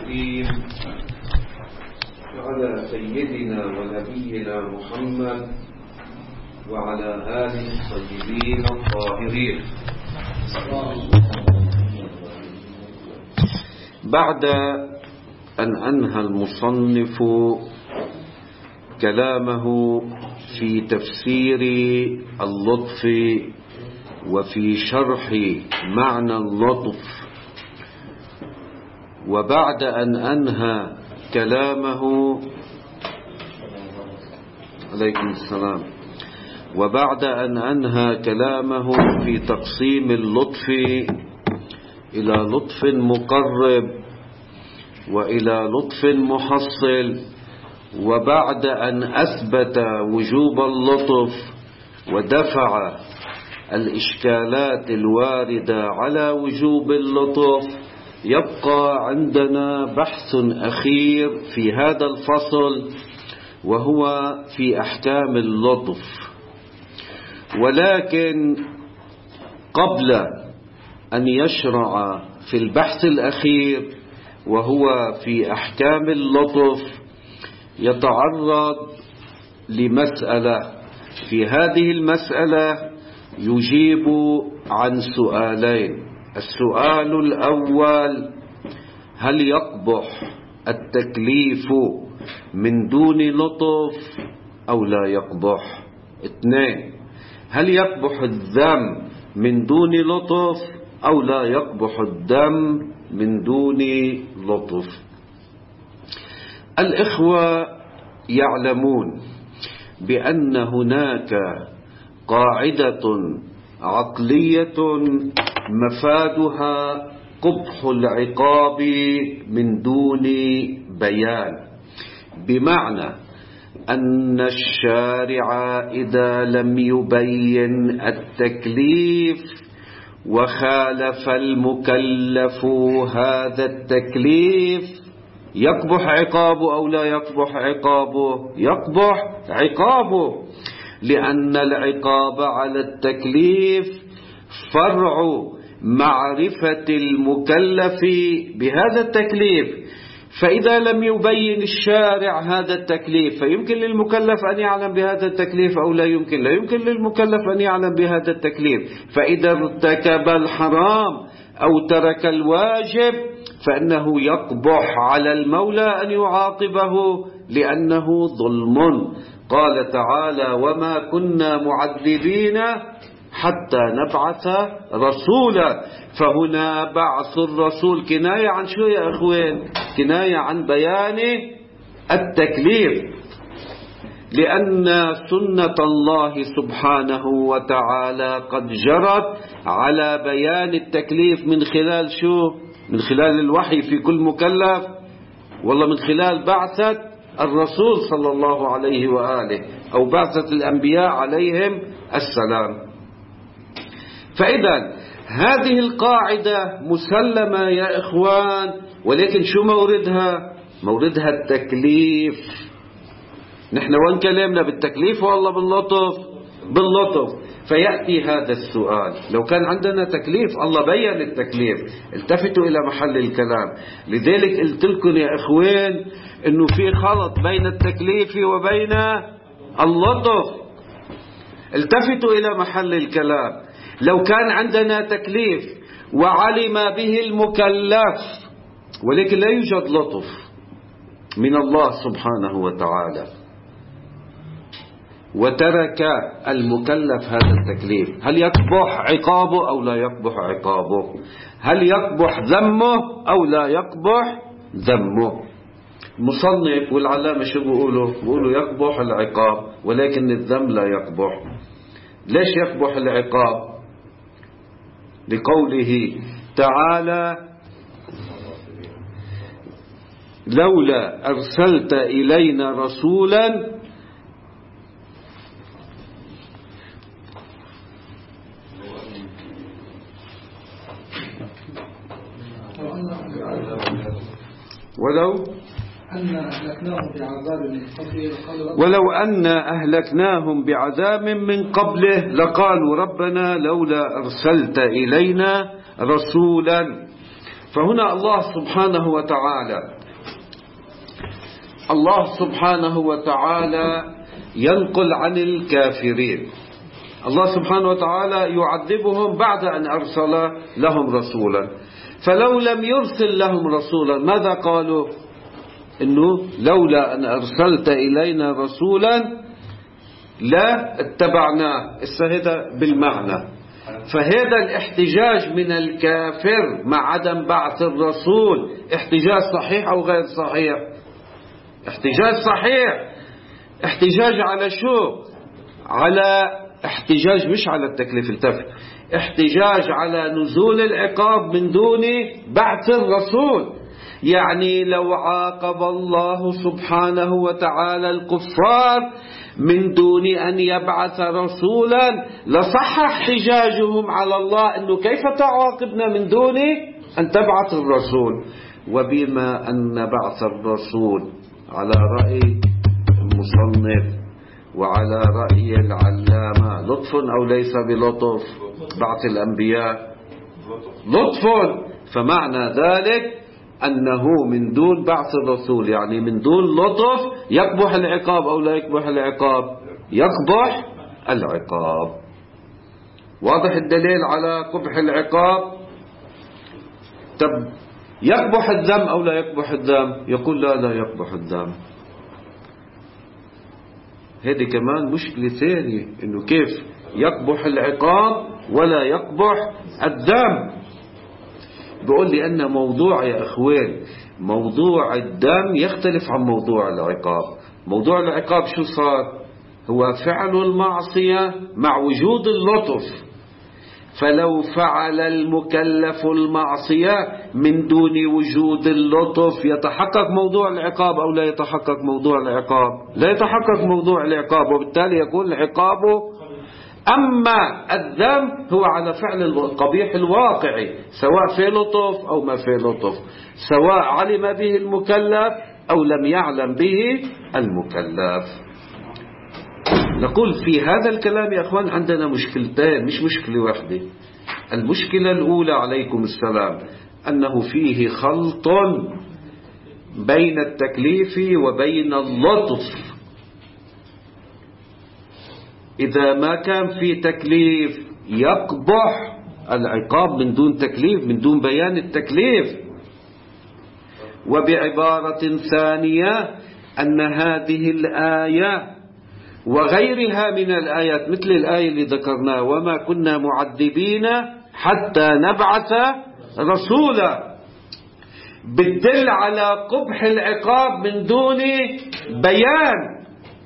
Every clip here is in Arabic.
الرحيم على سيدنا ونبينا محمد وعلى آله الطيبين الطاهرين. بعد أن أنهى المصنف كلامه في تفسير اللطف وفي شرح معنى اللطف، وبعد أن أنهى كلامه عليكم السلام وبعد أن أنهى كلامه في تقسيم اللطف إلى لطف مقرب وإلى لطف محصل، وبعد أن أثبت وجوب اللطف ودفع الإشكالات الواردة على وجوب اللطف، يبقى عندنا بحث أخير في هذا الفصل وهو في أحكام اللطف. ولكن قبل أن يشرع في البحث الأخير وهو في أحكام اللطف يتعرض لمسألة. في هذه المسألة يجيب عن سؤالين. السؤال الأول: هل يقبح التكليف من دون لطف أو لا يقبح؟ 2: هل يقبح الذم من دون لطف أو لا يقبح الدم من دون لطف؟ الإخوة يعلمون بأن هناك قاعدة عقلية مفادها قبح العقاب من دون بيان، بمعنى أن الشارع إذا لم يبين التكليف وخالف المكلف هذا التكليف يقبح عقابه أو لا يقبح عقابه؟ يقبح عقابه، لأن العقاب على التكليف فرع معرفة المكلف بهذا التكليف. فإذا لم يبين الشارع هذا التكليف فيمكن للمكلف أن يعلم بهذا التكليف أو لا يمكن للمكلف أن يعلم بهذا التكليف. فإذا ارتكب الحرام أو ترك الواجب فإنه يقبح على المولى أن يعاقبه لأنه ظلم. قال تعالى: وما كنا معذبين حتى نبعث رسولا. فهنا بعث الرسول كناية عن شو يا أخوين؟ كناية عن بيان التكليف، لأن سنة الله سبحانه وتعالى قد جرت على بيان التكليف من خلال شو؟ من خلال الوحي في كل مكلف، والله من خلال بعثة الرسول صلى الله عليه وآله أو بعثة الأنبياء عليهم السلام. فإذا هذه القاعدة مسلمة يا إخوان، ولكن شو موردها؟ موردها التكليف. نحن وين كلامنا بالتكليف والله باللطف. فيأتي هذا السؤال: لو كان عندنا تكليف الله بيّن التكليف. التفتوا إلى محل الكلام. لذلك قلت لكم يا إخوان إنه في خلط بين التكليف وبين اللطف. التفتوا إلى محل الكلام. لو كان عندنا تكليف وعلم به المكلف ولكن لا يوجد لطف من الله سبحانه وتعالى وترك المكلف هذا التكليف، هل يقبح عقابه أو لا يقبح عقابه؟ هل يقبح ذمه أو لا يقبح ذمه؟ المصنف والعلامة شو بيقولوا يقبح العقاب ولكن الذم لا يقبح. ليش يقبح العقاب؟ لقوله تعالى: لولا أرسلت إلينا رسولا ولو أن أهلكناهم بعذاب من قبله لقالوا ربنا لولا أرسلت إلينا رسولا. فهنا الله سبحانه وتعالى ينقل عن الكافرين. الله سبحانه وتعالى يعذبهم بعد أن أرسل لهم رسولا. فلو لم يرسل لهم رسولا ماذا قالوا؟ إنه لولا أن أرسلت إلينا رسولا لا اتبعناه. هذا بالمعنى. فهذا الاحتجاج من الكافر مع عدم بعث الرسول احتجاج صحيح أو غير صحيح؟ احتجاج صحيح. احتجاج على شو؟ على احتجاج مش على التكليف، التفت، احتجاج على نزول العقاب من دون بعث الرسول. يعني لو عاقب الله سبحانه وتعالى الكفار من دون أن يبعث رسولا لصح احتجاجهم على الله أنه كيف تعاقبنا من دون أن تبعث الرسول. وبما أن بعث الرسول على رأي المصنف وعلى رأي العلامة لطف أو ليس بلطف؟ بعث الأنبياء لطف، فمعنى ذلك أنه من دون بعث الرسول، يعني من دون لطف يقبح العقاب أو لا يقبح العقاب؟ يقبح العقاب. واضح الدليل على قبح العقاب. طب يقبح الذم أو لا يقبح الذم؟ يقول لا يقبح الذم. هذه كمان مشكلة ثانية، إنه كيف يقبح العقاب ولا يقبح الذم. بقول لي أن موضوع يا أخوان، موضوع الدم يختلف عن موضوع العقاب. موضوع العقاب شو صار؟ هو فعل المعصية مع وجود اللطف. فلو فعل المكلف المعصية من دون وجود اللطف يتحقق موضوع العقاب أو لا يتحقق موضوع العقاب؟ لا يتحقق موضوع العقاب، وبالتالي يكون العقاب. أما الذنب هو على فعل القبيح الواقعي، سواء في لطف أو ما في لطف، سواء علم به المكلف أو لم يعلم به المكلف. نقول في هذا الكلام يا أخوان عندنا مشكلتين، مش مشكلة واحدة. المشكلة الأولى عليكم السلام أنه فيه خلط بين التكليف وبين اللطف. إذا ما كان في تكليف يقبح العقاب من دون تكليف، من دون بيان التكليف. وبعبارة ثانية أن هذه الآية وغيرها من الآيات مثل الآية اللي ذكرناها وما كنا معذبين حتى نبعث رسولا بتدل على قبح العقاب من دون بيان.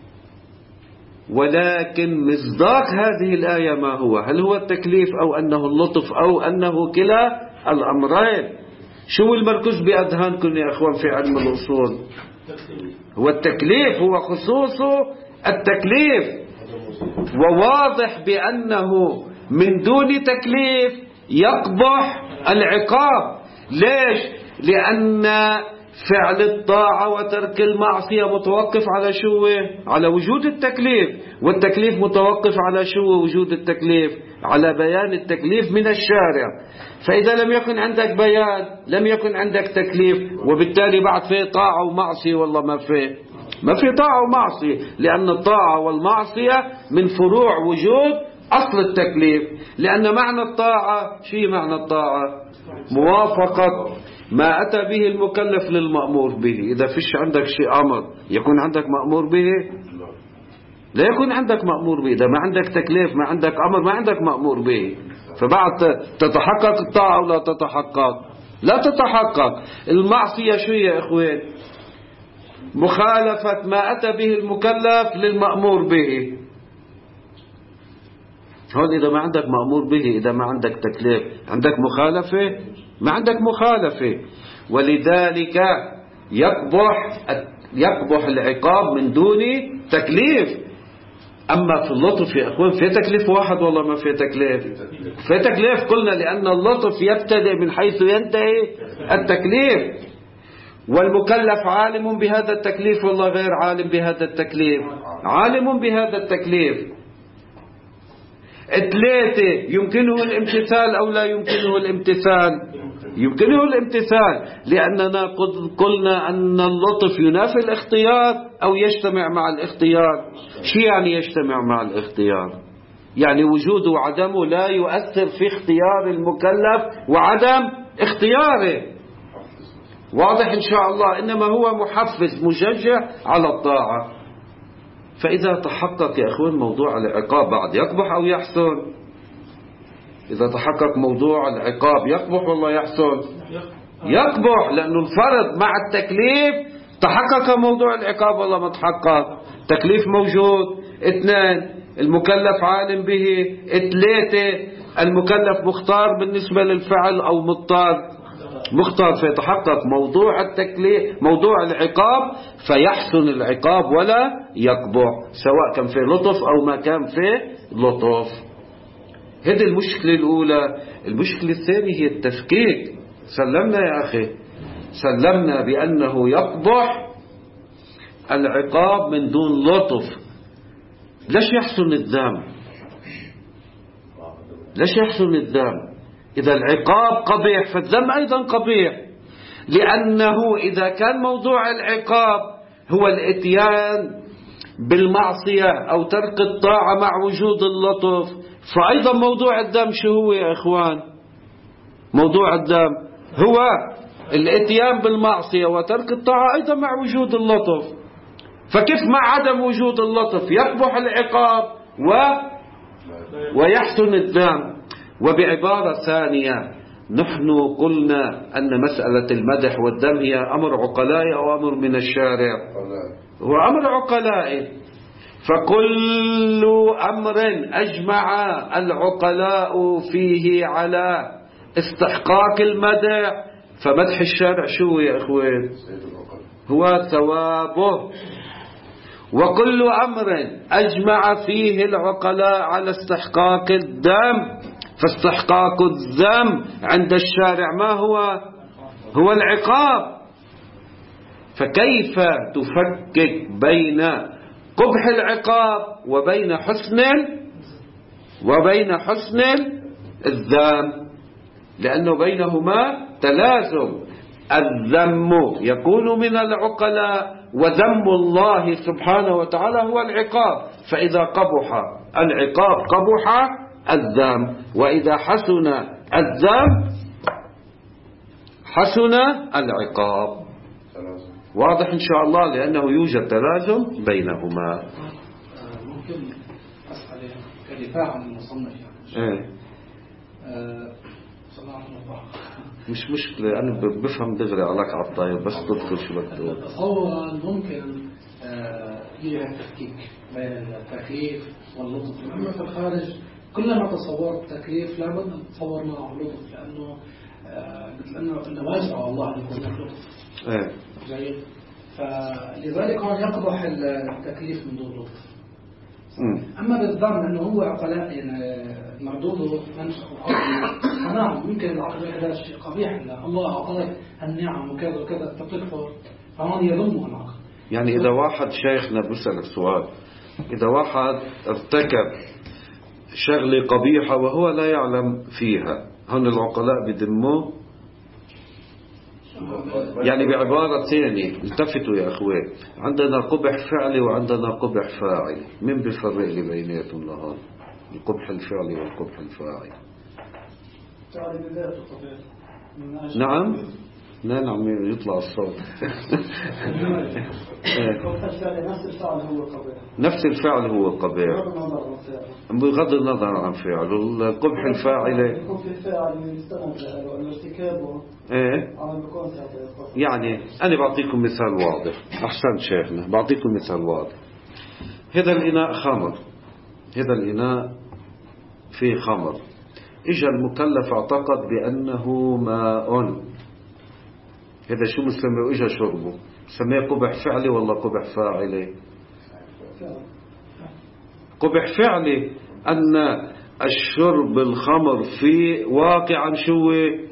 ولكن مصداق هذه الآية ما هو؟ هل هو التكليف أو أنه اللطف أو أنه كلا الأمرين؟ شو المركز بأذهانكم يا أخوان في علم الأصول؟ هو التكليف، هو خصوصه التكليف. وواضح بأنه من دون تكليف يقبح العقاب. ليش؟ لأن فعل الطاعة وترك المعصية متوقف على شو؟ على وجود التكليف. والتكليف متوقف على شو؟ وجود التكليف، على بيان التكليف من الشارع. فإذا لم يكن عندك بيان لم يكن عندك تكليف، وبالتالي بعد فيه طاعة ومعصية والله ما في طاعة ومعصية، لأن الطاعة والمعصية من فروع وجود أصل التكليف. لأن معنى الطاعة شيء، معنى الطاعة موافقة ما أتى به المكلف للمأمور به. إذا فيش عندك شيء أمر يكون عندك مأمور به؟ لا يكون عندك مأمور به. إذا ما عندك تكليف، ما عندك أمر، ما عندك مأمور به. فبعد تتحقق الطاعة ولا تتحقق؟ لا تتحقق. المعصية شو يا إخوان؟ مخالفة ما أتى به المكلف للمأمور به. هون إذا ما عندك مأمور به، إذا ما عندك تكليف، عندك مخالفة؟ ما عندك مخالفة. ولذلك يقبح العقاب من دون تكليف. أما في اللطف يا أخوان في تكليف واحد والله ما في تكليف؟ في تكليف. قلنا لأن اللطف يبتدئ من حيث ينتهي التكليف. والمكلف عالم بهذا التكليف والله غير عالم بهذا التكليف؟ عالم بهذا التكليف. 3 يمكنه الامتثال أو لا يمكنه الامتثال؟ يمكنه الامتثال، لأننا قلنا أن اللطف ينافي الاختيار أو يجتمع مع الاختيار. شو يعني يجتمع مع الاختيار؟ يعني وجوده وعدمه لا يؤثر في اختيار المكلف وعدم اختياره. واضح إن شاء الله؟ إنما هو محفز مشجع على الطاعة. فإذا تحقق يا أخوان موضوع العقاب بعد يقبح أو يحسن؟ إذا تحقق موضوع العقاب يقبح والله يحسن؟ يقبح، لأنه الفرض مع التكليف. تحقق موضوع العقاب والله ما تحقق؟ تكليف موجود. 2 المكلف عالم به. 3 المكلف مختار بالنسبة للفعل أو مختار فيتحقق موضوع التكليف موضوع العقاب فيحسن العقاب ولا يقبح، سواء كان في لطف أو ما كان في لطف. هذه المشكلة الأولى. المشكلة الثانية هي التفكيك. سلمنا يا أخي، سلمنا بأنه يقبح العقاب من دون لطف. ليش يحسن الذم؟ ليش يحسن الذم؟ إذا العقاب قبيح فالذم أيضا قبيح، لأنه إذا كان موضوع العقاب هو الاتيان بالمعصية أو ترك الطاعة مع وجود اللطف، فأيضا موضوع الذم شو هو يا إخوان؟ موضوع الذم هو الاتيان بالمعصية وترك الطاعة أيضا مع وجود اللطف. فكيف مع عدم وجود اللطف يقبح العقاب ويحسن الذم؟ وبعبارة ثانية، نحن قلنا أن مسألة المدح والذم هي أمر عقلائي أو أمر من الشارع؟ هو أمر عقلائي. فكل أمر أجمع العقلاء فيه على استحقاق المدح فمدح الشارع شو يا إخوان؟ هو ثوابه. وكل أمر أجمع فيه العقلاء على استحقاق الذم فاستحقاق الذم عند الشارع ما هو العقاب. فكيف تفكك بين قبح العقاب وبين حسن الذم؟ لأنه بينهما تلازم. الذم يكون من العقلاء وذم الله سبحانه وتعالى هو العقاب. فإذا قبح العقاب قبح الذم، وإذا حسن الذم حسن العقاب. واضح إن شاء الله؟ لأنه يوجد تلازم بينهما. ممكن أسأل كدفاع عن المصنف يعني مش مشكلة، أنا بفهم دغري عليك على الطاير بس تدخل شو بدك تقول. تصور ممكن يوجد تفكيك بين التكليف واللطف، أما في الخارج كلما تصورت التكليف لابد أن تتصور معه اللطف، لأنه مثل أنه واجب على الله أن يكون لك لطف. جيد. فلذلك هون يقبح التكليف من دون لطف. أما بالذم أنه هو عقلاء يعني مردوده منشأ العقل، نعم ممكن العقل هذا شيء قبيح، الله أعطاك النعم وكذا وكذا تقفه، فهون يذمه العقل. يعني إذا واحد شيخنا بسألك سؤال، إذا واحد ارتكب شغلة قبيحة وهو لا يعلم فيها، هون العقلاء بذموه؟ يعني بعبارة ثانية، التفتوا يا أخوان، عندنا قبح فعلي وعندنا قبح فاعلي، من بيفرق لي بيناتهم لهون؟ القبح الفعلي والقبح الفاعلي. نعم نعم يطلع الصوت. نفس الفعل هو قبيح بغض النظر عن فعله. القبح الفاعل يعني أنا بعطيكم مثال واضح. أحسن شيخنا، بعطيكم مثال واضح. هذا الإناء خمر، هذا الإناء فيه خمر، إجا المكلف اعتقد بأنه ماء، هذا شو مسمى؟ إجا شربه، سميه قبح فعلي ولا قبح فاعلي؟ قبح فعلي أن الشرب الخمر في واقعا شو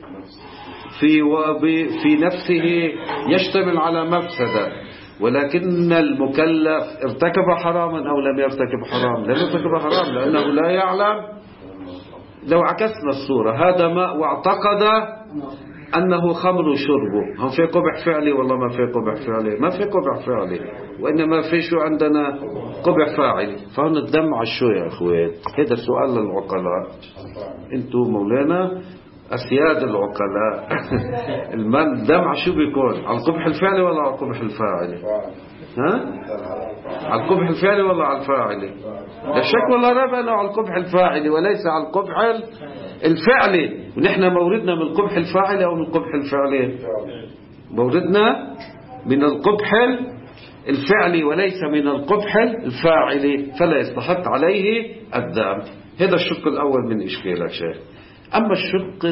في نفسه يشتمل على مفسدة، ولكن المكلف ارتكب حراما أو لم يرتكب حرام؟ لم يرتكب حرام لأنه لا يعلم. لو عكسنا الصورة، هذا ماء واعتقد أنه خمر شربه، هم في قبح فعلي والله ما في قبح فعلي؟ ما في قبح فعلي، وإنما في شو عندنا قبح فاعلي. فهنا الدم على شو يا أخوات؟ هذا سؤال للعقلاء، أنتم مولانا أسياد العقلاء. الدم على شو بيكون؟ على القبح الفعلي ولا على القبح الفاعلي؟ ها؟ على القبح الفعلي ولا على الفاعلي؟ لا شك ولا ريب أنه على القبح الفاعلي وليس على القبح الفعلي. ونحن موردنا من القبح الفاعلي أو من القبح الفعلي؟ موردنا من القبح الفعلي وليس من القبح الفاعلي، فلا يستحق عليه الدم. هذا الشق الأول من إشكالك شيخ. أما الشق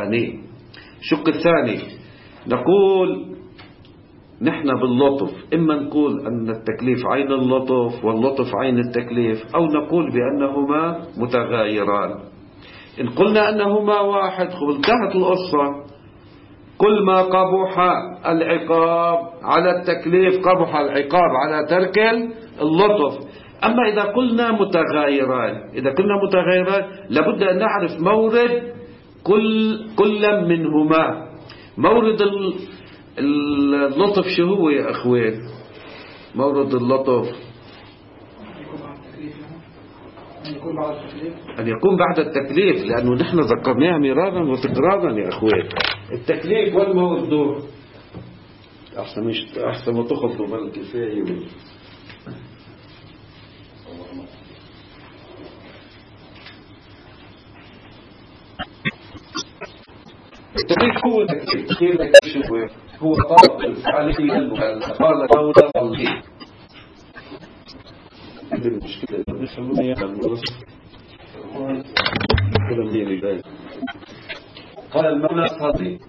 الثاني نقول نحن باللطف، إما نقول أن التكليف عين اللطف واللطف عين التكليف، أو نقول بأنهما متغايران. إن قلنا أنهما واحد انتهت القصة. كل ما قبح العقاب على التكليف قبح العقاب على ترك اللطف. أما إذا قلنا متغايران لابد أن نعرف مورد كل منهما. مورد اللطف شو هو يا أخوان؟ مورد اللطف أن يكون بعد التكليف، لأنه نحن ذكرناها مرارا وتكرارا يا أخوان. التكليف والمورد أحسن ما تخطوا بالكفاية. التكليف هو تكليف هو طلب الفعلي المكلف قال دولة قلبي. المشكلة نفهمنا يا قال المولى صدي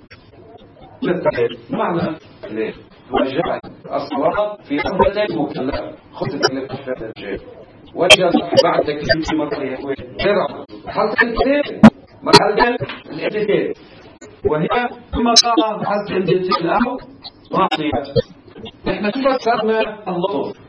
معنى ليه وجعل الصواب في أمر المكلف خذ التكليف هذا الشيء وجعل بعد تكليف في مرحلة يكون درع حلقة الكتاب مرحلة الابتداء، وهي ثم قام حسب الجنس الأول معصية. نحن فسرنا اللطف،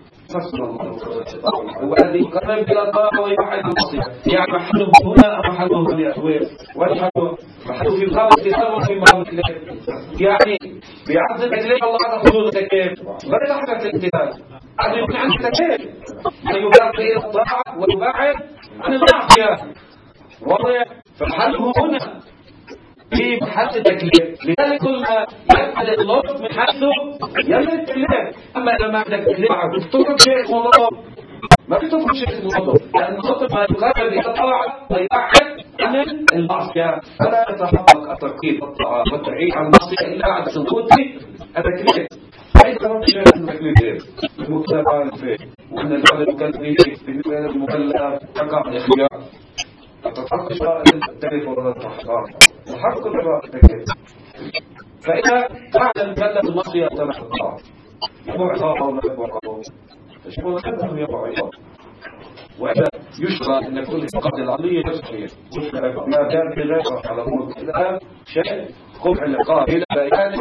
والذي قرب إلى الله ويوحد المعصية، يعني محله هنا أو محله هنا يا أخوان، محله في مقام الكتاب وفي مقام الكتاب، يعني بعرض التكليف الله على حدود التكليف غير حدث الامتثال، عن يكون عن التكليف فيبارك إلى الطاعة ويبعد عن المعصية، واضح؟ فمحله هنا في محل التكليف. لذلك كل ما يبعد اللطف من حده يمن التكليف. أما إذا ما عندك تكليف تفرق شيء اسمه اللطف، ما تفرق شيء اسمه اللطف، لأن اللطف ما يقرب إلى الطاعة ويبعد عن المعصية، فلا يتحقق التركيب والطاعة والتعيد عن المعصية إلا بعد سقوط التكليف. فإذا فرق شيء اسمه التكليف المتابعة فيه، وأن الفعل المكلف بالنسبة للمكلف تقع الاختيار تتحقق التكليف ولا تحقق التكليف. فإذا فعل المكلف المعصية تبع الطاعة يقع عقابه ولا يقع عقابه؟ تشمل أنه يقع عقابه. وإذا يشرع أن يكون فقط العملية تصحيح ما كان في غير على أمور الإسلام شيء قبح العقاب إلى بيان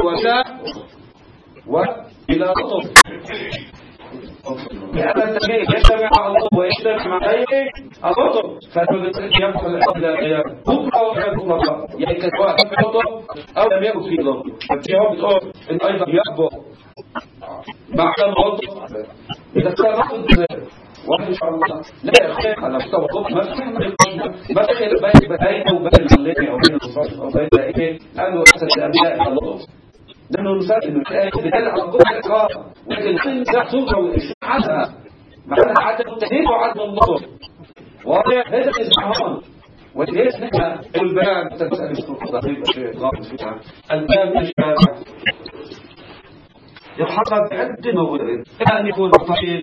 وإلى لطف، لأن التكليف يجتمع على اللطف ويجتمع مع غيره اللطف، فالمثل يبقى العقاب إلى القيام بكرة وغير بكرة، يعني كسواء في لطف أو لم يكن فيه لطف. فالجواب بتقول إن أيضا يكبر مع اللطف إذا كان لطف واحد إن شاء الله لا يخير على مستوى الطب ما تخير بين أو بين العلمي أو بين الصالح أو بين الأئمة أنه أساس الأبناء اللطف. نحن نسأل إنه بدل على كل إقرار، ولكن النزاع صورة والإشعاعها معناها عدم التهيب وعدم اللطف، واضح؟ هذا الإزعاج. وليش نحن الباب تسأل السلطة دقيقة شيء غامض فيها الباب الشارع يحقق بعدة موارد، إما أن يكون طريق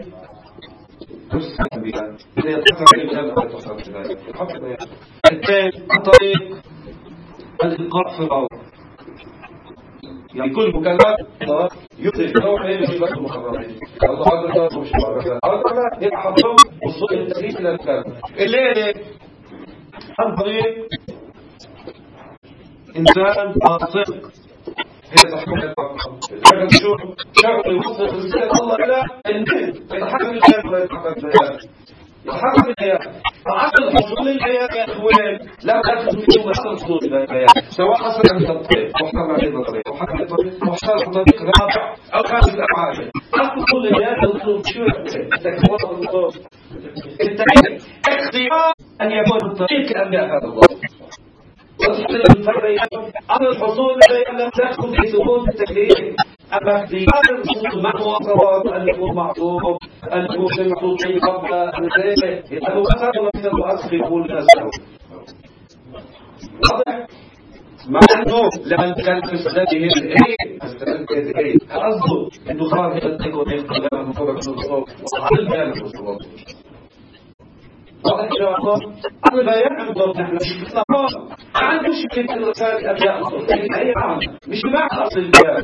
إذا يتصل بالإمام أو يتصل بذلك الثاني طريق الإلقاء في الأرض، يعني كل مكلف يدرك نوع من الشباب المخرجين الله هذا مش مخرج هذا يحضر وصول التكليف إلى المكلف اللي عن طريق إنسان صادق هي تحقق الحق شغل يوصل رسالة الله إلى الناس يتحقق الشيء ولا يتحقق ذلك يحرم البيان. فأصل حصول البيان يا أخوان لا تدخل فيه أصل حصول البيان، سواء حصل عند الطريق وحصل عند الطريق وحصل عند طريق رابع أو خامس أو عاشر، أصل حصول البيان يدخل شو التعليم اختيار أن يكون الطريق كأنبياء هذا الله. أصل الحصول البيان لم تدخل في ثبوت التكليف، أما اختيار الرسول ما هو صواب أن يكون معصوم أن يكون المحصول شيء قبل أن يتغير إنه أسأل من الأصل يقول نفسه واضح؟ مع أنه لما كان في سنته الإيه قصده أنه خارج التكون ينقل من فوق الصوت وعلى البيان الصوت واضح يا أخوان؟ أنا البيان عندهم نحن ما عندوش في الرسالة الأبياء الصوت أي عام مش معنى أصل البيان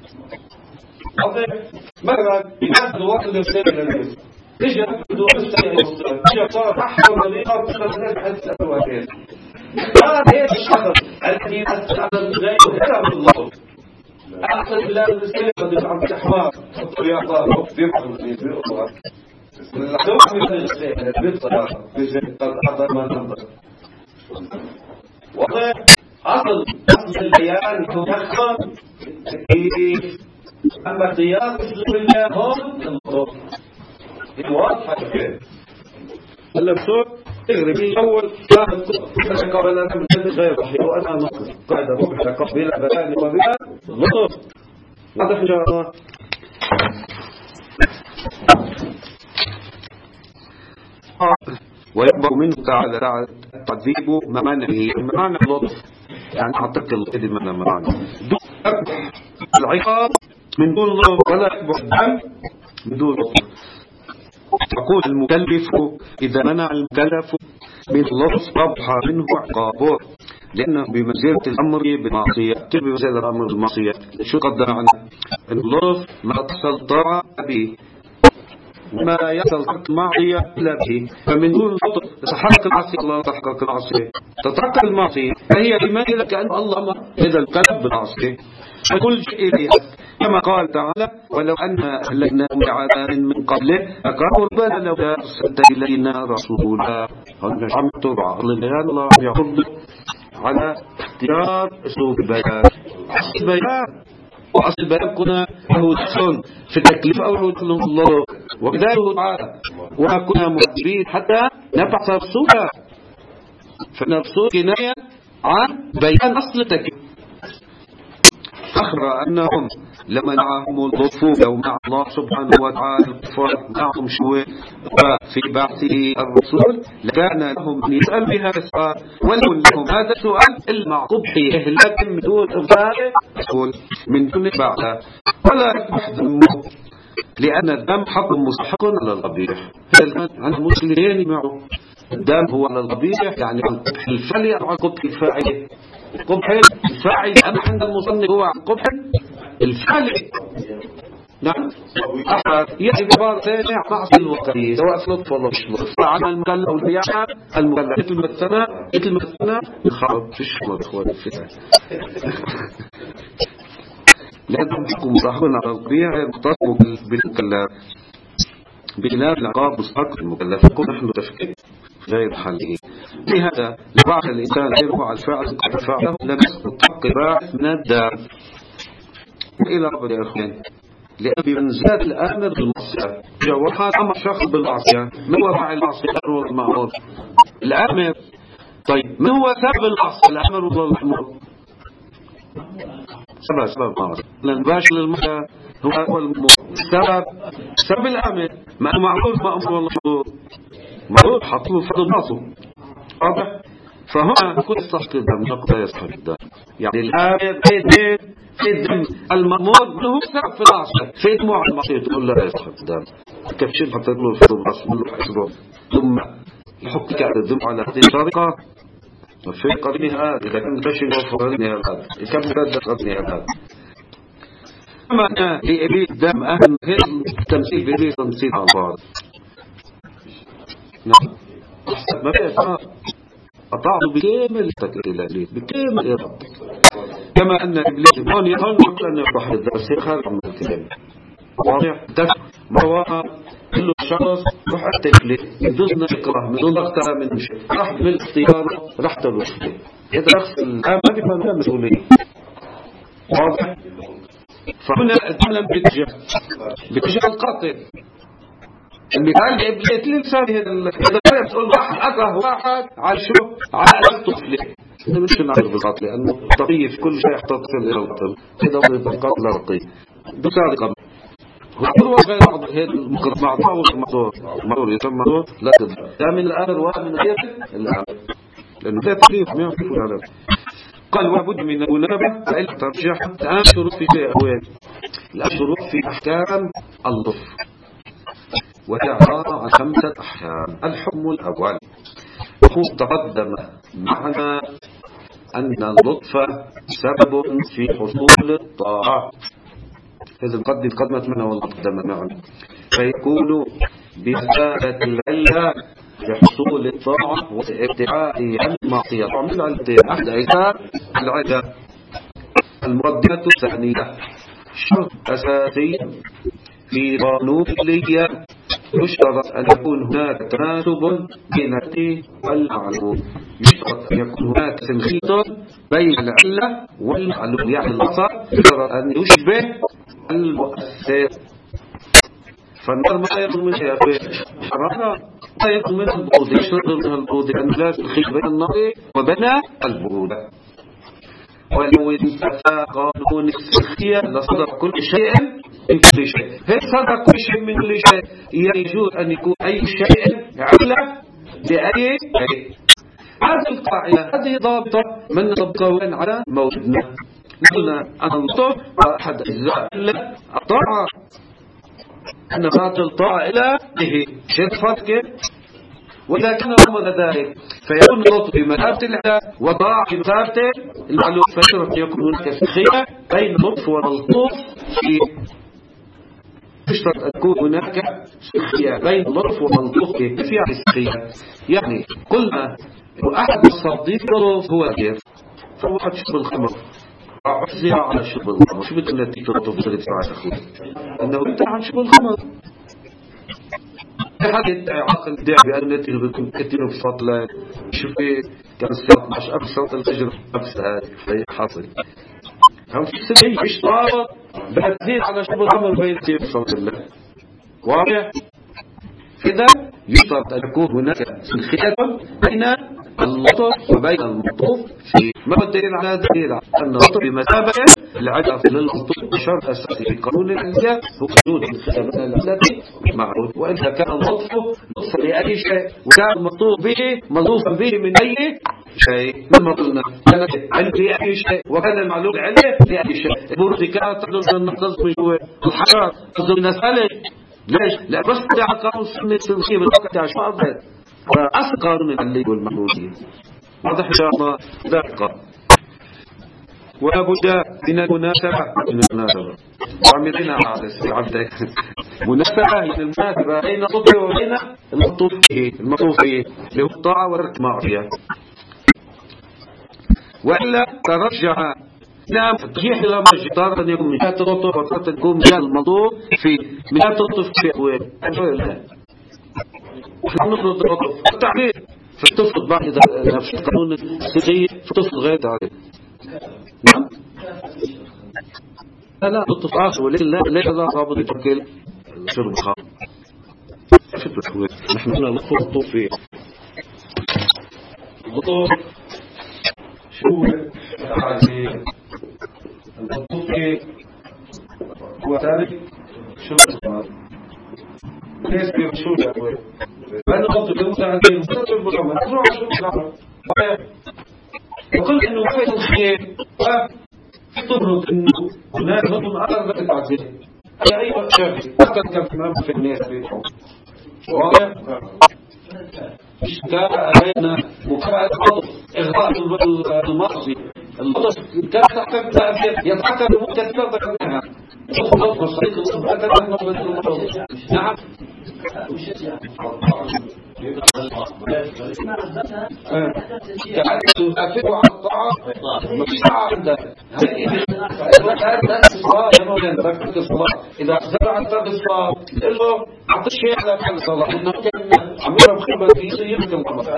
مثلا يحدد وقت الإنسان للناس تجي بدو مستوى المستوى تجي صار أحسن طريقة بتستخدم حتى الوحيد هذا الشخص الذي يستخدم غيره كلام الله أحسن بلاد الإسلام قد يفعل الأحمار الطريقة بيفعل بيفعل الحدوث من الإسلام بيطلع بيطلع ما ننظر أصل البيان تدخل أما اختيار اسلوب الله هون الضوء واضحة كده اللبسوت تغرب الأول كان قبل أن تبدأ غير صحيح وأنا نقص قاعدة مبحثة قبل بيان وبيان ضوء واضح إن شاء الله. ويقبل منه تعالى تعذيب معنى اللطف يعني حطك اللطف معنى العقاب من دون الله ولا يقبح الدم من دون الله. يقول المكلف إذا منع المكلف من اللطف قبح منه عقابه لأنه بمنزلة الأمر بالمعصية. كيف بمنزلة الأمر بالمعصية؟ شو قدر عنه اللطف ما تصل طاعة به ما يصل معصية إلا به. فمن دون اللطف تتحقق المعصية الله تحقق المعصية تتحقق المعصية فهي بمنزلة كأن الله إذا القلب بالمعصية فكل شيء إليها كما قال تعالى ولو أن أهلكناهم بعذاب من قبله أقروا ربنا لو أرسلت إلينا رسولا. هذا عم تبع الله يحض على اختيار أسلوب البيان. أصل البيان وأصل البيان كنا هو السن في التكليف أو هو الله وكذلك تعالى وما كنا مؤدبين حتى نبعث رسولا فإن الرسول كناية عن بيان أصل التكليف. أخبر أنهم لما نعهم الظفوف أو مع الله سبحانه وتعالى الكفار معهم شوي في بعثه الرسول لكان لهم أن يسأل بها السؤال ولو لهم هذا السؤال المعقوب فيه لكن من دون إرسال رسول من دون بعثه ولا يقبح ذمه لأن الدم حق مستحق على القبيح. عن المسلمين معه الدم هو على القبيح يعني القبح الفعلي أو القبح الفاعلي. قبح الفاعل أما عند المصنف هو قبح الفعل. نعم أحد يعني بعض ثاني معصي الوقتي سواء لطف ولا مش لطف عن المكلف أو البيان المكلف مثل مثلنا خرب فيش خرب إخواني الفتح لأنهم حكم مصاحبا على القبيح مختص بالمكلف بخلاف العقاب مستحق المكلف يكون نحن تفكير غير حله. لهذا لبعض الإنسان غيره على الفعل قد فعله لم يستحق باعث من الدار إلى رب الأخوان لأن بمنزلة الآمر بالمعصية جوحات أمر شخص بالمعصية ما هو فعل المعصية الأمر والمعروف الآمر. طيب ما هو سبب المعصية الأمر والمعروف سبب المعصية الباشر للمعصية هو سبب الآمر ما هو معروف ما أمر والمعروف معروف حطوا فرض راسه واضح. فهنا كل يستحق الدم نقطة يستحق الدم يعني الآمر في الدم المأمور له سبب في العصر في دموع المعصية تقول لا يستحق الدم كيف شيء حطيت له فرض راسه من له ثم يحط على الدم على هذه الطريقة في قرنها إذا كان فشل وفرنها هذا إذا كان مجدد قرنها هذا. أما أنا لإبيل الدم أهم تمثيل بإبيل تمثيل على بعض. نعم ما بيأسنا أطاعوا بكامل التكليل بكامل إرادة كما أن إبليس يقول يهون قبل أن يروح الدرس خارج من الكلام واضح. مروها كله شخص راح التكليف بدون إكراه بدون أكثر من شيء راح بالاختيار راح تلوش هذا شخص الآن ما بيفهم مسؤولية واضح. فهنا الدولة بتجاه القاتل المثال جايب لي لسان هذا تقول واحد أكره واحد على شو على الطفل هذا مش نعرف بالقاتل لأنه طبيعي في كل شيء يحتاج إلى القتل هذا هو القاتل الرقي بصادق هو غير بعض هذا المقرب مع بعض الموضوع يسمى لا تدري ده من الآن الواحد من غير الآن لأنه ده تكليف ما يعرفون على قال وابد من المنابه فإن ترجح الآن شروط في شيء أول لا شروط في أحكام اللطف وهي عبارة عن 5 أحكام. الحكم الأول تقدم معنا أن اللطف سبب في حصول الطاعة إذا قدمت معنا والله قدم معنا فيكون بزيادة العلة بحصول الطاعة وابتعاء المعصية ومن أحد أجزاء العلة. المقدمة الثانية شرط أساسي في قانونية يشترط أن يكون هناك تناسب بين التي والمعلوم يشترط أن يكون هناك تنخيط بين العلة والمعلوم يعني الأصل يشترط أن يشبه المؤثر فالنار ما يكون من حرارة لا يكون من البرود يشترط من البرود أن لا تنخيط بين النار وبين البرودة. ولو انتفى قانون السخية لصدق كل شيء من كل شيء هل صدق كل شيء من كل شيء يجوز أن يكون أي شيء علة لأي شيء. هذه القاعدة هذه ضابطة من نطبقها على موجودنا قلنا أن اللطف أحد أجزاء الطاعة أن فات الطاعة إلى شيء فرق وإذا كان رغم ذلك فيكون اللطف بمثابة العلة وضاع بمثابة المعلوم فيشرط يكون هناك سخية بين اللطف والملطوف يشترط أن تكون هناك سخية بين اللطف والملطوف في السخية يعني كل ما أحد الصديق اللطف هو الجير فهو حد شرب الخمر عزيها على شرب الخمر شو بدك التي تلطف بصير ساعة أخوي أنه انتهى عن شرب الخمر أحد عقل داع بأن التي بكم كثير في فضل شوفي كان الساعة 12 أبسط الفجر أبسط هذه حاصل هم في السبيل مش طارط بهتزيد على شرب الخمر بين كثير في فضل الله واضح كده يشترط أن يكون هناك سخية بين اللطف وبين الملطوف ما الدليل على دليل أن اللطف بمثابة العدف للملطوف شرط أساسي في قانون الأجزاء هو وجود الخيانة التي معروف وإذا كان اللطف لطف لأي شيء وكان الملطوف به ملطوفا به من أي شيء لما قلنا كانت علم لأي شيء وكان المعلوم علم لأي شيء البروز كانت تقدر أن نقتص من جوه الحرارة تقدر نسألك ليش؟ لا بس على قانون سنة الخيب الوقت عشان أبدا أصل قانون اللي والمحمودية واضح إن شاء الله دقة وابد من المناسبة وعملنا على عبدك مناسبة من المناسبة بين اللطف وبين المطوف فيه اللي هو الطاعة والمعصية وإلا ترجع نعم تصحيح إلى مرجع أن يكون من جهة اللطف وقد تكون من جهة المطوف في من جهة اللطف في أول نحن نفرض اللطف التعبير فتفرض بعد نفس قانون السخية فتفرض غير تعبير نعم لا لطف آخر ولكن لا رابط يتركل شرب الخمر نحن قلنا اللطف فيه اللطف شو اللطف فيه هو ذلك شرب الخمر ليس بيرشول يا أخوي فأنا قلت لهم ساعتين شرب الخمر أروح شرب الخمر وقلت إنه ما يتخيل تفرض إنه هناك نظم آخر ذات التعزيز أي أيوة شافي أكثر كان في مرمى في الناس بيحهم واضح؟ كان علينا مكافأة العطف إغراء الماضي العطف كان تحتاج تأثير يتحكم بمدة كثيرة منها تفضل مصريك الصبحة نعم تؤثر على الطاعة مش عندك. إذا أخذ عن ترك الصلاة قل له أعطي شيء على فعل الصلاة إنه كان عمره بخبر في شيء يمكن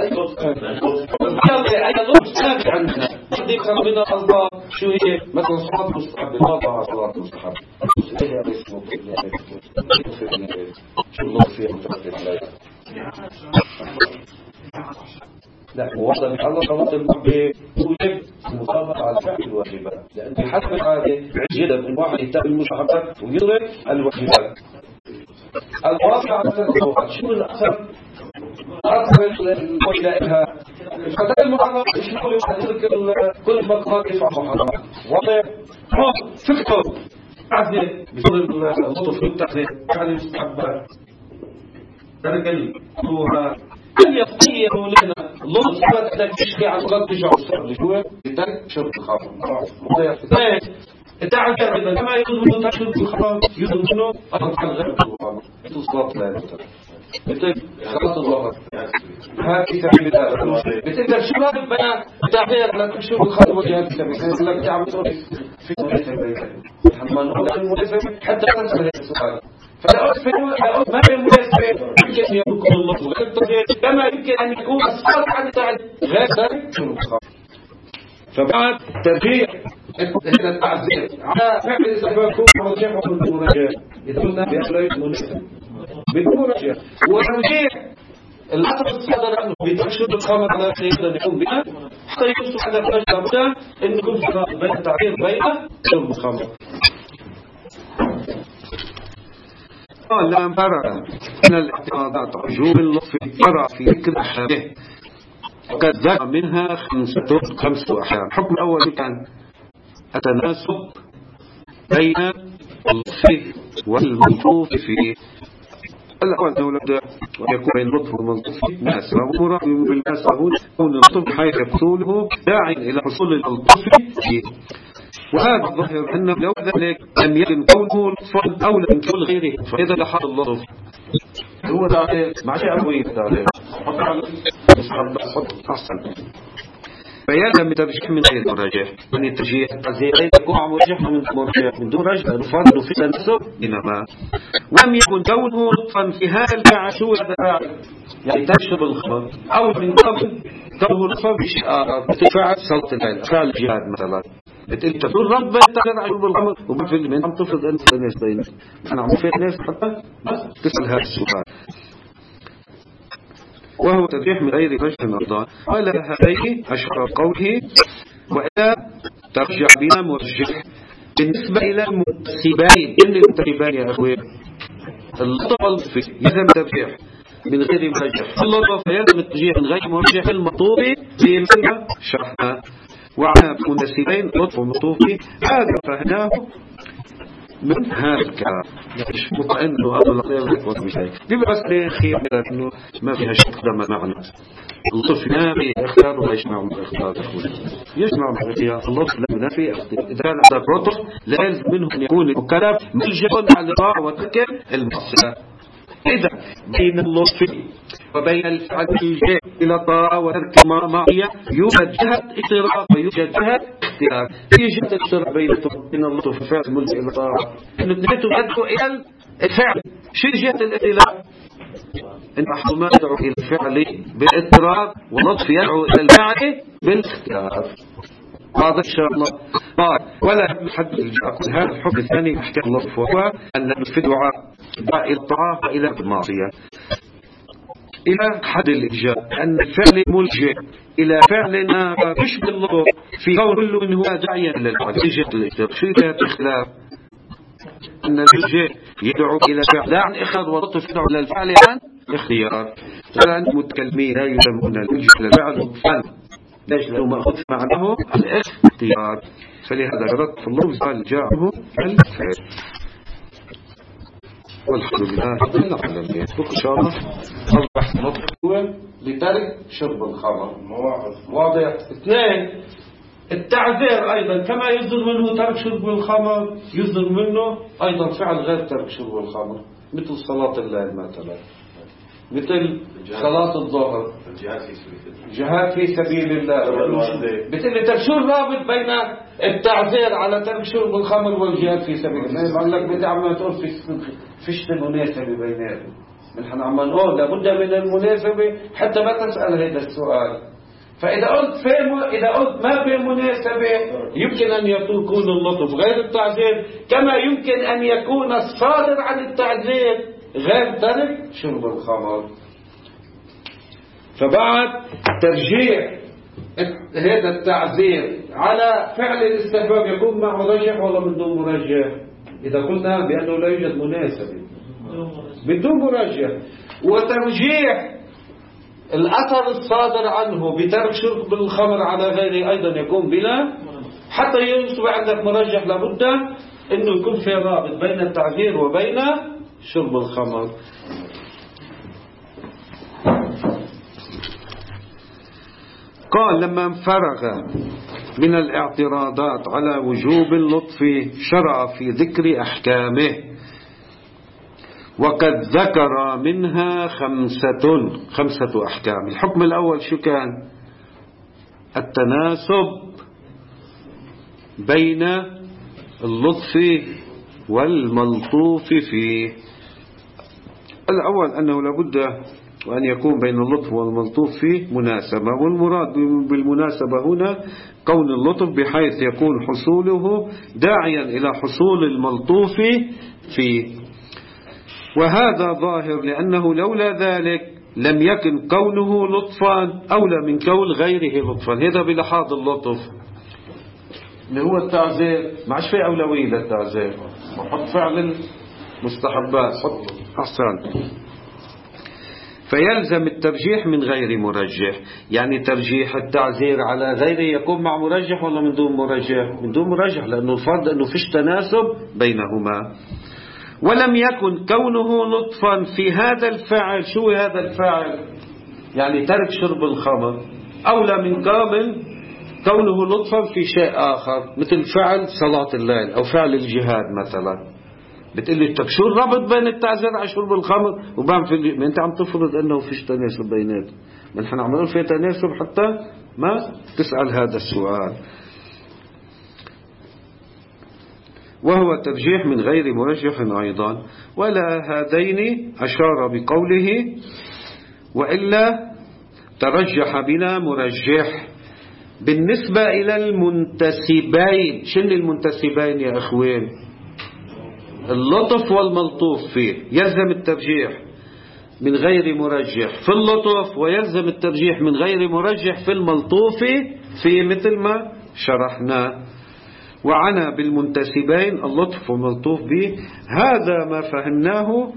أي لغة ثابت عندنا بدي خربنا الله شو هي مثلا صلاة مستحب ما ضاع صلاة مستحب شو الله فيها متفق لا واحدة من الله صلاة المحبة توجب المطابقة على فعل الواجبات لأن بحسب العادة جدا من واحد يتابع المستحبات ويضرب الواجبات الواقع على الواقع شو الأكثر الوجلائها فده المحرم يشمل يحرك كل مقام يفعل محرم وضع فكره عزل بصدر اللطف والتحذير يعني مستحبات ترجل هو هل يستطيع لنا اللطف ثبت لك تشكي عن غض شعور شو بالتالي شرب الخمر وضع اثنين التعجل أيضا كما يجوز منه تشرب الخمر يجوز منه أفضل غير الخمر مثل صلاة لا يمتر مثل خلاص الظهر هذه تعمل بتقدر شو هذا البيان تعبير على تشرب الخمر وجهات النبي لك تعمل في حتى تنسى السؤال فلا أثبت ما في مناسبة يمكن أن يكون الله غير طبيعي كما يمكن أن يكون أصحاب عن غير ذلك شرب الخمر فبعد ترجيح هذا التعزير على فعل الإسلام يكون مرجعه بدون رجاء إذا قلنا بأخلاق مناسبة بدون رجاء والرجاء العصر الصادر عنه بتشرب الخمر على سيدنا يقوم بها حتى يوصل على الرجل لابد أن يكون بين التعبير بين شرب الخمر قال لا فرع من الاعتراضات وجوب اللطف فرع في ذكر أحكامه وقد ذكر منها خمس أحكام الحكم الأول كان التناسب بين اللطف والملطوف فيه الأول أنه ويكون بين اللطف والملطوف مناسبة ومراد بالمناسبة كون اللطف حيث يحصله داعي إلى حصول الملطوف فيه وهذا الظاهر أنه لو ذلك لم يكن كونه لطفا أو لم يكن غيره فإذا لحظ اللطف هو داعي مع شيء أبوي داعي أحسن فيلزم الترجيح من غير مرجح من الترجيح زي غير يكون مرجح من مرجح من دون رجح الفرد في التناسب إنما ولم يكن كونه لطفا في هذا الفعل شو هذا يعني تشرب الخمر أو من قبل كونه لطفا بتفاعل صوت الليل فعل الجهاد مثلا انت تقول رب تعالى عشرب الخمر وما في من تفرض انت الناس بين انا عم في الناس حتى تسال هذا السؤال وهو ترجيح من غير رجح الأرضان وإلى هذه أشهر قوله وإلى ترجع بنا مرجح بالنسبة إلى المنتسبين إن المنتسبين يا أخوي اللطف في يلزم ترجيح من غير مرجح اللطف يلزم الترجيح من غير مرجح المطلوب في المنة شرحنا وعلى المنتسبين لطف المطلوب هذا فهناه من هذا الكلام مش مطمئن انه هذا الغير يكون بشيء بس خير انه ما فيها شيء معنى اللطف نافي اختار ولا يجمع من الاختار يجمع من الاختيار اللطف لا نافي اختيار اذا كان هذا بروتوس لا يلزم منه ان يكون المكلف ملجأ على الطاعه وترك المعصيه اذا بين اللطف وبين الفعل الجاء الى طاعه وترك المعصيه يوجد جهه اختراق ويوجد جهه اختيار في جهه الاختراق بين اللطف وفعل الملجأ الى طاعه انه تدعو الى الفعل شو جهه الاختلاف ان ما يدعو الى الفعل بالاضطراب واللطف يدعو الى الفعل بالاختيار هذا ان شاء الله ولا حد هذا الحكم الثاني احكام اللطف وهو ان في دعاء الى الطاعه والى المعصيه إلى حد الإجابة أن الفعل ملجئ إلى فعل مش باللطف في قول كل منه داعيا للفعل إجابة الإجابة في ذات اختلاف أن الملجئ يدعو إلى فعل لا عن إخراج واللطف يدعو إلى الفعل عن اختيار فلان المتكلمين لا يسمون الملجئ للفعل فعل ليش لو ما أخذ معناه الاختيار فلهذا رد في اللفظ قال جاءه الفعل والحمد لله نعلم إن شاء الله أصبح مطلوب لترك شرب الخمر واضح اثنين التعذير أيضا كما يصدر منه ترك شرب الخمر يصدر منه أيضا فعل غير ترك شرب الخمر مثل صلاة الليل مثلا مثل صلاة الظهر، جهاد في سبيل الله. مثل شو الرابط بين التعذير على ترك شرب الخمر والجهاد في سبيل الله؟ يقول لك بدي عم تقول فيش مناسبة بيناتهم. نحن عم نقول لابد من المناسبة حتى ما تسأل هذا السؤال. فإذا قلت ما في مناسبة يمكن أن يكون اللطف غير التعذير، كما يمكن أن يكون الصادر عن التعذير غير ترك شرب الخمر. فبعد ترجيح هذا التعذير على فعل الاستحباب يكون مع مرجح ولا من دون مرجح؟ إذا قلنا بأنه لا يوجد مناسبة بدون مرجح، وترجيح الأثر الصادر عنه بترك شرب الخمر على غيره أيضا يكون بلا، حتى يصبح عندك مرجح لابد أنه يكون في رابط بين التعذير وبين شرب الخمر. قال لما فرغ من الاعتراضات على وجوب اللطف شرع في ذكر أحكامه، وقد ذكر منها خمسة أحكام. الحكم الأول شو كان؟ التناسب بين اللطف والملطوف فيه. الأول أنه لابد وأن يكون بين اللطف والملطوف فيه مناسبة، والمراد بالمناسبة هنا كون اللطف بحيث يكون حصوله داعيا إلى حصول الملطوف فيه، وهذا ظاهر لأنه لولا ذلك لم يكن كونه لطفا أولى من كون غيره لطفا. هذا بلحاظ اللطف اللي هو التعزير، ما عادش في أولوية للتعزير، وحط فعل المستحبات حط أحسن. فيلزم الترجيح من غير مرجح، يعني ترجيح التعزير على غيره يكون مع مرجح ولا من دون مرجح؟ من دون مرجح، لأنه الفرض أنه فيش تناسب بينهما. ولم يكن كونه لطفا في هذا الفعل، شو هذا الفعل؟ يعني ترك شرب الخمر، أولى من كونه لطفا في شيء آخر، مثل فعل صلاة الليل أو فعل الجهاد مثلا. بتقول لي طب شو الربط بين التعزير على شرب الخمر ما انت عم تفرض انه فيش تناسب بيناتهم. ما نحن عم نقول في تناسب حتى ما تسأل هذا السؤال. وهو ترجيح من غير مرجح أيضا. ولا هذين أشار بقوله وإلا ترجح بلا مرجح. بالنسبة إلى المنتسبين، شن المنتسبين يا أخوين؟ اللطف والملطوف فيه يلزم الترجيح من غير مرجح في اللطف، ويلزم الترجيح من غير مرجح في الملطوف فيه مثل ما شرحنا. وعنا بالمنتسبين اللطف والملطوف به، هذا ما فهمناه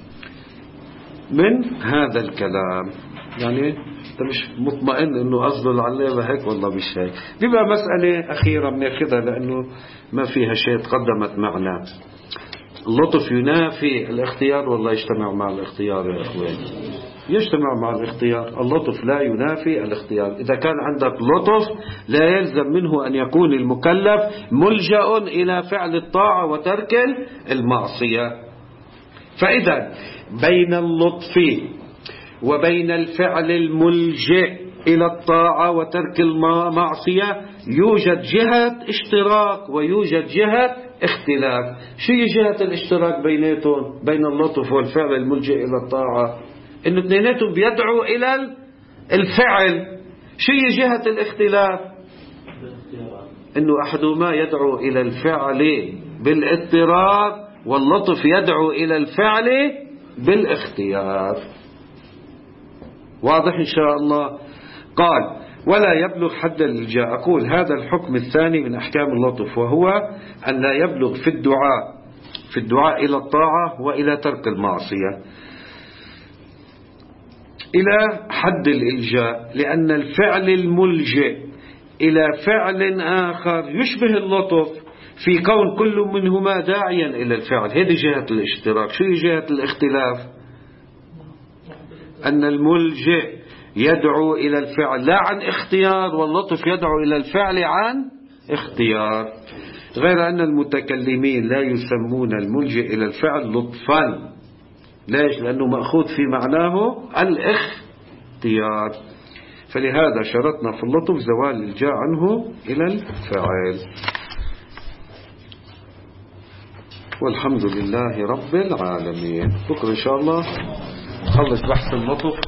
من هذا الكلام. يعني انت مش مطمئن انه قصده العلامة هيك والله مش هيك. بيبقى مسألة أخيرة بناخذها لأنه ما فيها شيء تقدمت معنا. اللطف ينافي الاختيار والله يجتمع مع الاختيار يا أخوان؟ يجتمع مع الاختيار. اللطف لا ينافي الاختيار. إذا كان عندك لطف لا يلزم منه أن يكون المكلف ملجأ إلى فعل الطاعة وترك المعصية. فإذا بين اللطف وبين الفعل الملجئ إلى الطاعة وترك المعصية يوجد جهة اشتراك ويوجد جهة اختلاف. شو هي جهة الاشتراك بيناتهم بين اللطف والفعل الملجئ إلى الطاعة؟ إنه اثنيناتهم بيدعوا إلى الفعل. شو هي جهة الاختلاف؟ إنه أحدهما يدعو إلى الفعل بالاضطرار واللطف يدعو إلى الفعل بالاختيار. واضح إن شاء الله؟ قال ولا يبلغ حد الإلجاء. أقول هذا الحكم الثاني من أحكام اللطف، وهو أن لا يبلغ في الدعاء إلى الطاعة وإلى ترك المعصية إلى حد الإلجاء، لأن الفعل الملجئ إلى فعل آخر يشبه اللطف في كون كل منهما داعيا إلى الفعل. هذه جهة الاشتراك. شو هي جهة الاختلاف؟ أن الملجئ يدعو إلى الفعل لا عن اختيار، واللطف يدعو إلى الفعل عن اختيار. غير أن المتكلمين لا يسمون الملجئ إلى الفعل لطفا، ليش؟ لأنه مأخوذ في معناه الاختيار. فلهذا شرطنا في اللطف زوال الجاء عنه إلى الفاعل. والحمد لله رب العالمين. بكرة إن شاء الله نخلص بحث اللطف.